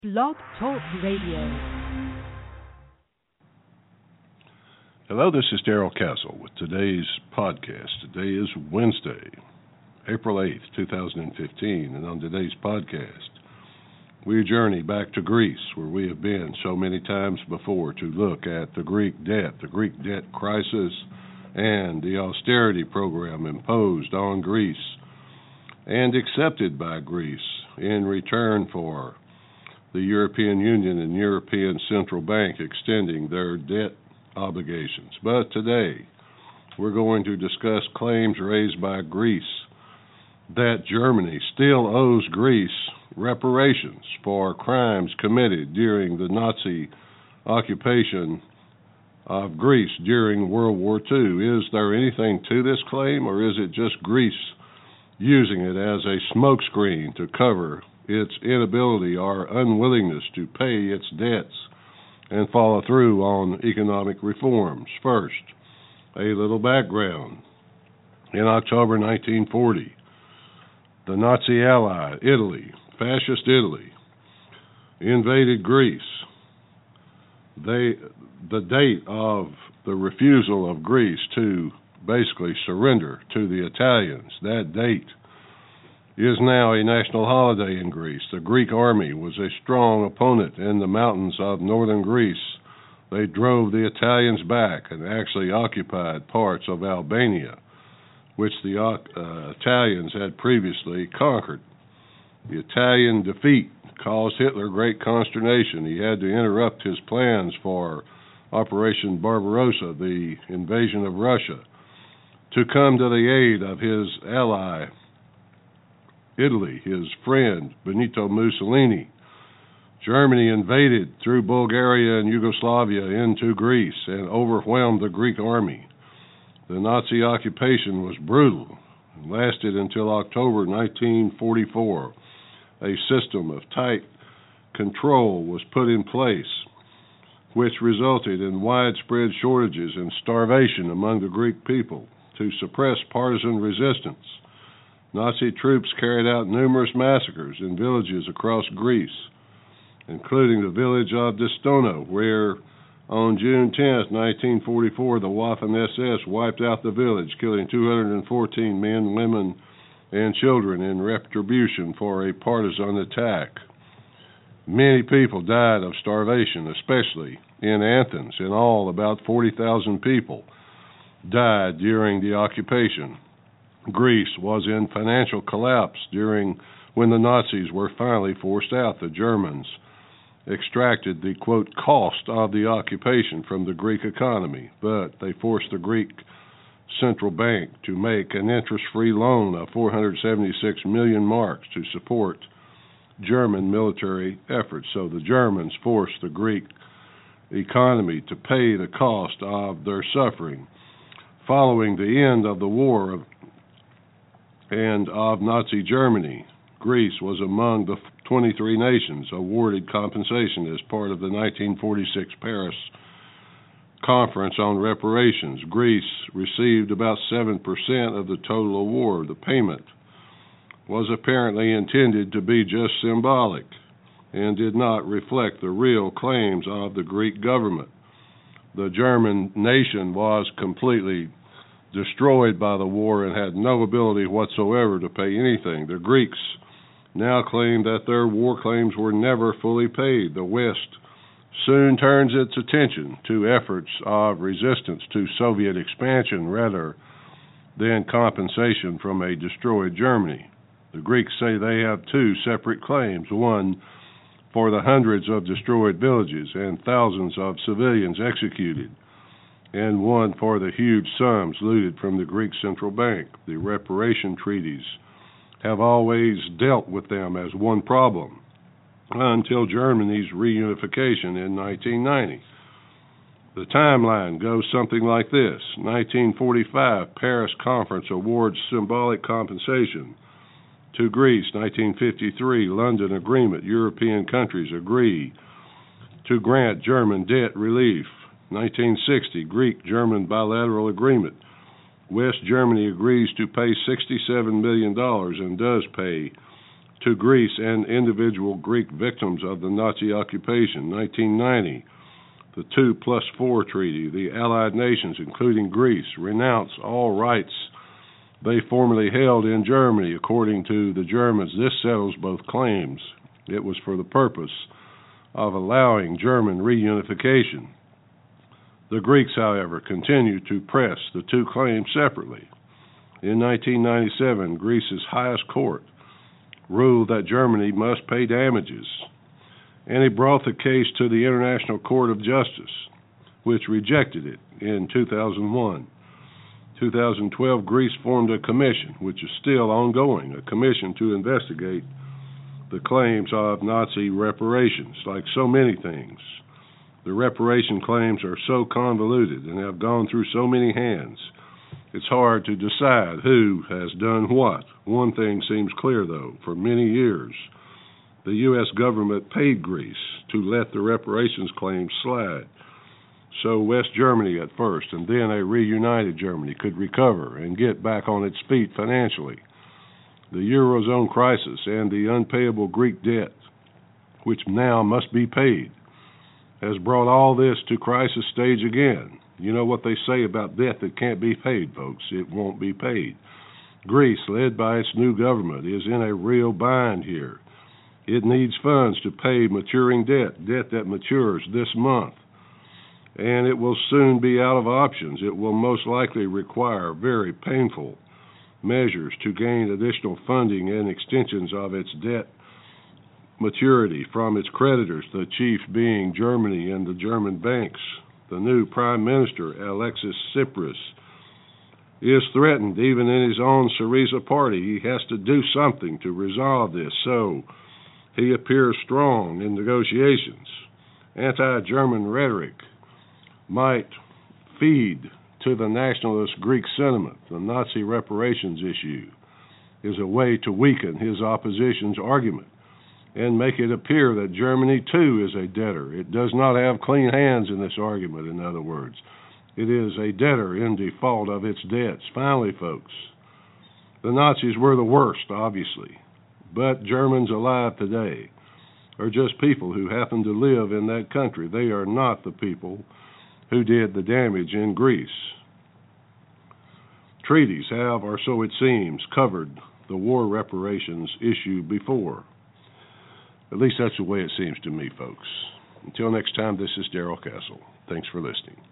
Blog Talk Radio. Hello, this is Darrell Castle with today's podcast. Today is Wednesday, April 8th, 2015, and on today's podcast, we journey back to Greece, where we have been so many times before, to look at the Greek debt crisis, and the austerity program imposed on Greece and accepted by Greece in return for the European Union and European Central Bank extending their debt obligations. But today, we're going to discuss claims raised by Greece that Germany still owes Greece reparations for crimes committed during the Nazi occupation of Greece during World War II. Is there anything to this claim, or is it just Greece using it as a smokescreen to cover its inability or unwillingness to pay its debts and follow through on economic reforms? First, a little background. In October 1940, the Nazi ally, Italy, fascist Italy, invaded Greece. The date of the refusal of Greece to basically surrender to the Italians, that date is now a national holiday in Greece. The Greek army was a strong opponent in the mountains of northern Greece. They drove the Italians back and actually occupied parts of Albania, which the Italians had previously conquered. The Italian defeat caused Hitler great consternation. He had to interrupt his plans for Operation Barbarossa, the invasion of Russia, to come to the aid of his ally, Italy, his friend, Benito Mussolini. Germany invaded through Bulgaria and Yugoslavia into Greece and overwhelmed the Greek army. The Nazi occupation was brutal and lasted until October 1944. A system of tight control was put in place, which resulted in widespread shortages and starvation among the Greek people. To suppress partisan resistance, Nazi troops carried out numerous massacres in villages across Greece, including the village of Distono, where on June 10, 1944, the Waffen-SS wiped out the village, killing 214 men, women, and children in retribution for a partisan attack. Many people died of starvation, especially in Athens. In all, about 40,000 people died during the occupation. Greece was in financial collapse when the Nazis were finally forced out. The Germans extracted the, quote, cost of the occupation from the Greek economy, but they forced the Greek Central Bank to make an interest-free loan of 476 million marks to support German military efforts. So the Germans forced the Greek economy to pay the cost of their suffering. Following the end of the war and of Nazi Germany, Greece was among the 23 nations awarded compensation as part of the 1946 Paris Conference on Reparations. Greece received about 7% of the total award. The payment was apparently intended to be just symbolic and did not reflect the real claims of the Greek government. The German nation was completely destroyed by the war and had no ability whatsoever to pay anything. The Greeks now claim that their war claims were never fully paid. The West soon turns its attention to efforts of resistance to Soviet expansion rather than compensation from a destroyed Germany. The Greeks say they have two separate claims, one for the hundreds of destroyed villages and thousands of civilians executed, and one for the huge sums looted from the Greek Central Bank. The reparation treaties have always dealt with them as one problem until Germany's reunification in 1990. The timeline goes something like this. 1945, Paris Conference awards symbolic compensation to Greece. 1953, London Agreement. European countries agree to grant German debt relief. 1960, Greek-German bilateral agreement. West Germany agrees to pay $67 million and does pay to Greece and individual Greek victims of the Nazi occupation. 1990, the 2+4 Treaty. The Allied nations, including Greece, renounce all rights they formerly held in Germany. According to the Germans, this settles both claims. It was for the purpose of allowing German reunification. The Greeks, however, continued to press the two claims separately. In 1997, Greece's highest court ruled that Germany must pay damages, and he brought the case to the International Court of Justice, which rejected it in 2001. 2012, Greece formed a commission, which is still ongoing, a commission to investigate the claims of Nazi reparations. Like so many things, the reparation claims are so convoluted and have gone through so many hands, it's hard to decide who has done what. One thing seems clear, though. For many years, the U.S. government paid Greece to let the reparations claims slide, so West Germany at first, and then a reunited Germany, could recover and get back on its feet financially. The Eurozone crisis and the unpayable Greek debt, which now must be paid, has brought all this to crisis stage again. You know what they say about debt that can't be paid, folks. It won't be paid. Greece, led by its new government, is in a real bind here. It needs funds to pay maturing debt that matures this month. And it will soon be out of options. It will most likely require very painful measures to gain additional funding and extensions of its debt maturity from its creditors, the chief being Germany and the German banks. The new Prime Minister, Alexis Tsipras, is threatened even in his own Syriza party. He has to do something to resolve this, so he appears strong in negotiations. Anti-German rhetoric might feed to the nationalist Greek sentiment. The Nazi reparations issue is a way to weaken his opposition's argument and make it appear that Germany, too, is a debtor. It does not have clean hands in this argument, in other words. It is a debtor in default of its debts. Finally, folks, the Nazis were the worst, obviously, but Germans alive today are just people who happen to live in that country. They are not the people who did the damage in Greece. Treaties have, or so it seems, covered the war reparations issue before. At least that's the way it seems to me, folks. Until next time, this is Darrell Castle. Thanks for listening.